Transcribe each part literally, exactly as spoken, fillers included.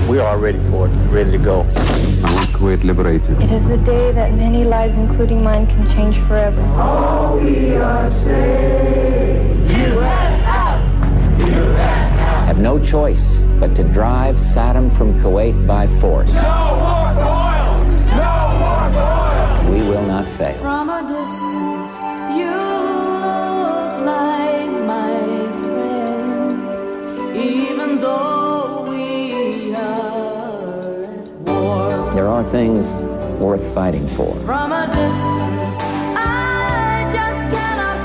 We are ready for it, ready to go. Kuwait liberated. It is the day that many lives, including mine, can change forever. All we are saying, U S out! U S out! Have no choice but to drive Saddam from Kuwait by force. No more for oil! No more for oil! We will not fail. From a distance, you look like my friend, even though we are at war. There are things worth fighting for. From a distance, I just cannot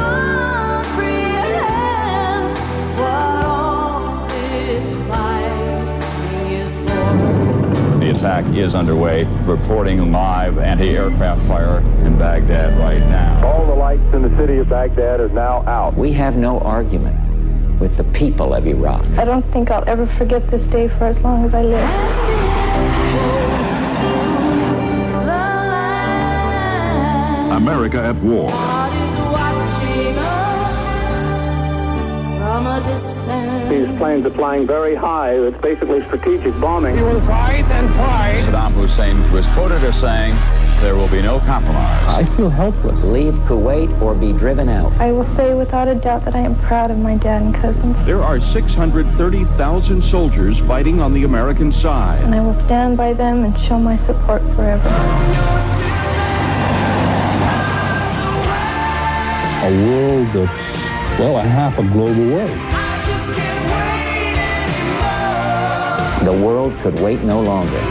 comprehend what all this fighting is for. The attack is underway. Reporting live anti-aircraft fire in Baghdad right now. All the lights in the city of Baghdad are now out. We have no argument with the people of Iraq. I don't think I'll ever forget this day for as long as I live. America at war. God is watching us from a distance. These planes are flying very high. It's basically strategic bombing. We will fight and fight. Saddam Hussein was quoted as saying, there will be no compromise. I feel helpless. Leave Kuwait or be driven out. I will say without a doubt that I am proud of my dad and cousins. There are six hundred thirty thousand soldiers fighting on the American side. And I will stand by them and show my support forever. A world that's, well, a half a global world. The world could wait no longer.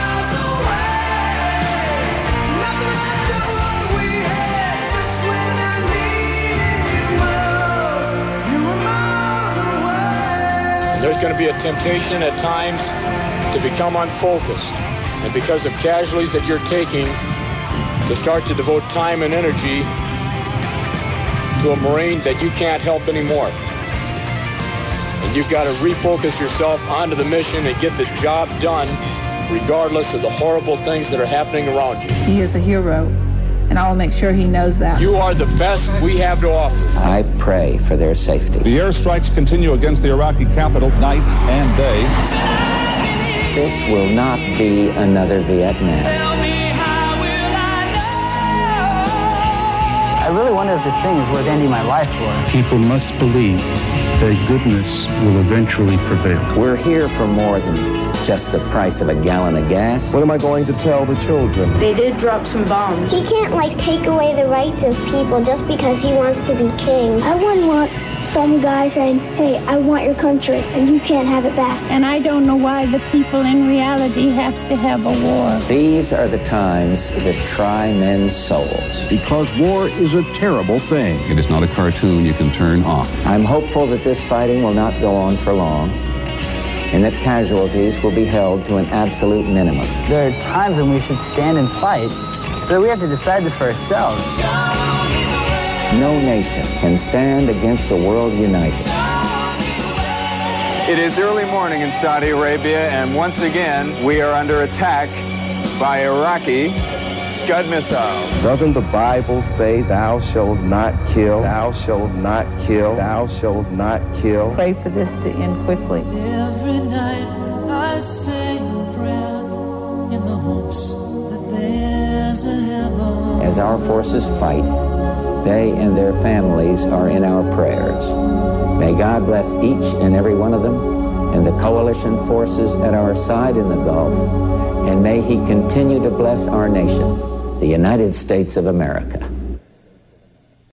There's going to be a temptation at times to become unfocused, and because of casualties that you're taking, to start to devote time and energy to a Marine that you can't help anymore. And you've got to refocus yourself onto the mission and get the job done, regardless of the horrible things that are happening around you. He is a hero, and I will make sure he knows that. You are the best we have to offer. I pray for their safety. The airstrikes continue against the Iraqi capital night and day. This will not be another Vietnam. I really wonder if this thing is worth ending my life for. People must believe that goodness will eventually prevail. We're here for more than just the price of a gallon of gas. What am I going to tell the children? They did drop some bombs. He can't, like, take away the rights of people just because he wants to be king. I wouldn't want some guy saying, hey, I want your country, and you can't have it back. And I don't know why the people in reality have to have a war. These are the times that try men's souls. Because war is a terrible thing. It is not a cartoon you can turn off. I'm hopeful that this fighting will not go on for long, and that casualties will be held to an absolute minimum. There are times when we should stand and fight, but we have to decide this for ourselves. No nation can stand against a world united. It is early morning in Saudi Arabia, and once again, we are under attack by Iraqi Scud missiles. Doesn't the Bible say, thou shalt not kill, thou shalt not kill, thou shalt not kill? Pray for this to end quickly. Every night I say a prayer in the hopes that there's a heaven. As our forces fight, they and their families are in our prayers. May God bless each and every one of them and the coalition forces at our side in the Gulf, and may He continue to bless our nation, the United States of America.